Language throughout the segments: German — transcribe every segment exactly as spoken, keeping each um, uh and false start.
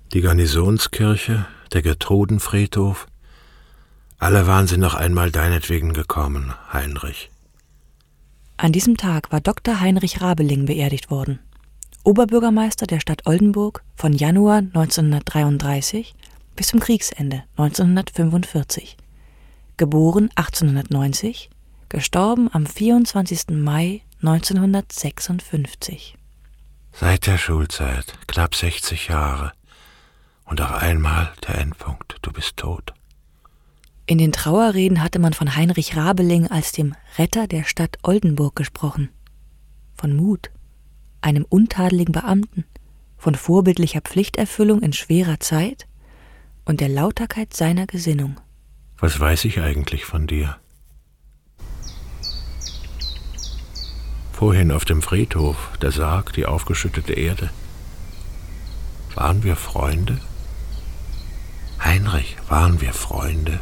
Die Garnisonskirche, der Gertrudenfriedhof, alle waren sie noch einmal deinetwegen gekommen, Heinrich. An diesem Tag war Doktor Heinrich Rabeling beerdigt worden, Oberbürgermeister der Stadt Oldenburg von Januar neunzehnhundertdreiunddreißig bis zum Kriegsende neunzehnhundertfünfundvierzig. Geboren achtzehnhundertneunzig, gestorben am vierundzwanzigsten Mai neunzehnhundertsechsundfünfzig. Seit der Schulzeit, knapp sechzig Jahre. Und auf einmal der Endpunkt, du bist tot. In den Trauerreden hatte man von Heinrich Rabeling als dem Retter der Stadt Oldenburg gesprochen. Von Mut, einem untadeligen Beamten, von vorbildlicher Pflichterfüllung in schwerer Zeit und der Lauterkeit seiner Gesinnung. Was weiß ich eigentlich von dir? Vorhin auf dem Friedhof, der Sarg, die aufgeschüttete Erde. Waren wir Freunde? Heinrich, waren wir Freunde?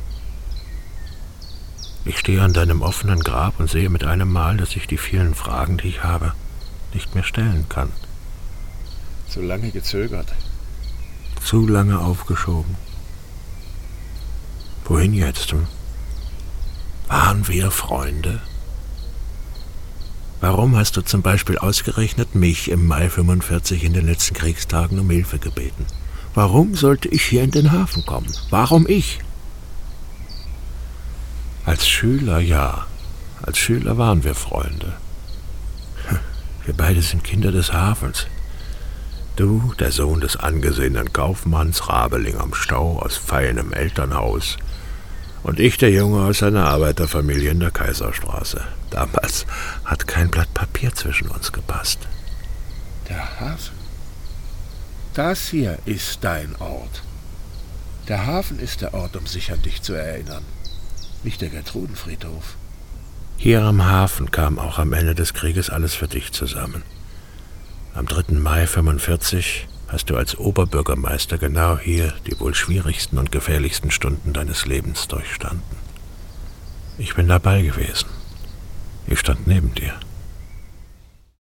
Ich stehe an deinem offenen Grab und sehe mit einem Mal, dass ich die vielen Fragen, die ich habe, nicht mehr stellen kann. Zu lange gezögert. Zu lange aufgeschoben. Wohin jetzt? Hm? Waren wir Freunde? Warum hast du zum Beispiel ausgerechnet mich im Mai fünfundvierzig in den letzten Kriegstagen um Hilfe gebeten? Warum sollte ich hier in den Hafen kommen? Warum ich? Als Schüler, ja. Als Schüler waren wir Freunde. Wir beide sind Kinder des Hafens. Du, der Sohn des angesehenen Kaufmanns Rabeling am Stau aus feinem Elternhaus. Und ich, der Junge aus einer Arbeiterfamilie in der Kaiserstraße. Damals hat kein Blatt Papier zwischen uns gepasst. Der Hafen? Das hier ist dein Ort. Der Hafen ist der Ort, um sich an dich zu erinnern. Nicht der Gertrudenfriedhof. Hier am Hafen kam auch am Ende des Krieges alles für dich zusammen. Am dritten Mai fünfundvierzig hast du als Oberbürgermeister genau hier die wohl schwierigsten und gefährlichsten Stunden deines Lebens durchstanden. Ich bin dabei gewesen. Ich stand neben dir.